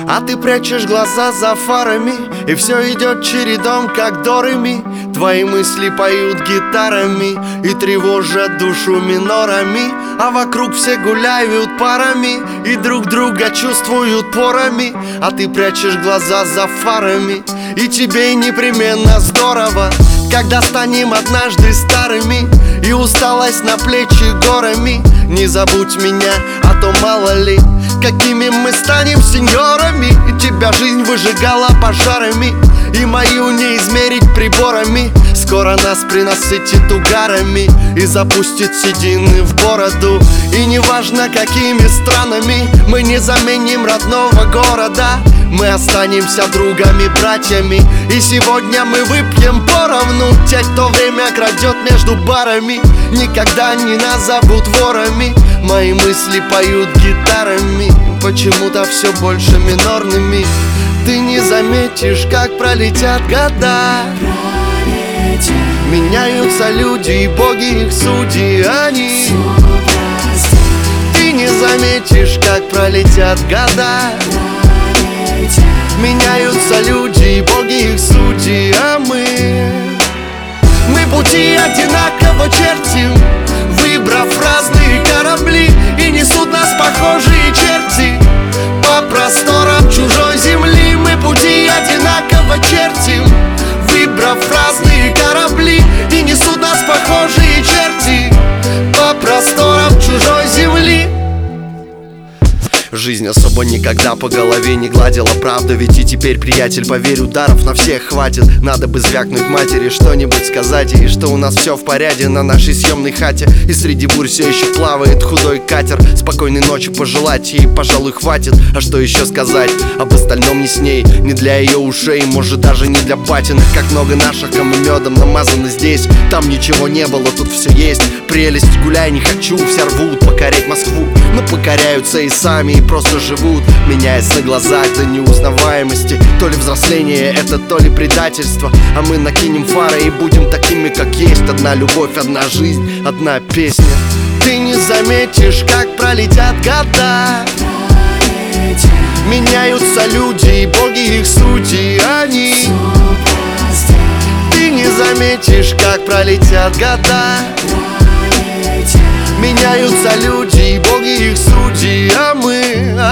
А ты прячешь глаза за фарами, и все идет чередом, как до ре ми. Твои мысли поют гитарами и тревожат душу минорами. А вокруг все гуляют парами и друг друга чувствуют порами. А ты прячешь глаза за фарами, и тебе непременно здорово, когда станем однажды старыми и усталость на плечи горами. Не забудь меня, а то мало ли, какими мы станем сеньорами. Тебя жизнь выжигала пожарами, и мою не измерить приборами. Скоро нас принасытит угарами и запустит седины в бороду. И неважно, какими странами, мы не заменим родного города. Мы останемся другами, братьями, и сегодня мы выпьем поровну. Те, кто время крадет между барами, никогда не назовут ворами. Мои мысли поют гитарами, почему-то все больше минорными. Ты не заметишь, как пролетят года. Меняются люди и боги их судьи, они. Ты не заметишь, как пролетят года. Меняются люди и боги их судьи, а мы пути одинаково чертим, выбрав разные корабли, и несут нас похожие черти по просторам чужой земли. Мы пути одинаково чертим, выбрав разные корабли, и несут нас похожие черти по просторам чужой земли. Жизнь особо никогда по голове не гладила, правда. Ведь и теперь, приятель, поверь, ударов на всех хватит. Надо бы звякнуть матери, что-нибудь сказать ей, что у нас все в порядке на нашей съемной хате. И среди бурь все еще плавает худой катер. Спокойной ночи пожелать ей, пожалуй, хватит. А что еще сказать об остальном не с ней, не для ее ушей, может даже не для батиных. Как много наших, кому медом намазано здесь. Там ничего не было, тут все есть. Прелесть, гуляй, не хочу, все рвут покорять Москву, но покоряются и сами, и просто живут, меняясь на глазах до неузнаваемости. То ли взросление это, то ли предательство. А мы накинем фары и будем такими, как есть. Одна любовь, одна жизнь, одна песня. Ты не заметишь, как пролетят года. Меняются люди и боги их судьи, они. Ты не заметишь, как пролетят года. Меняются люди и боги их судьи, а мы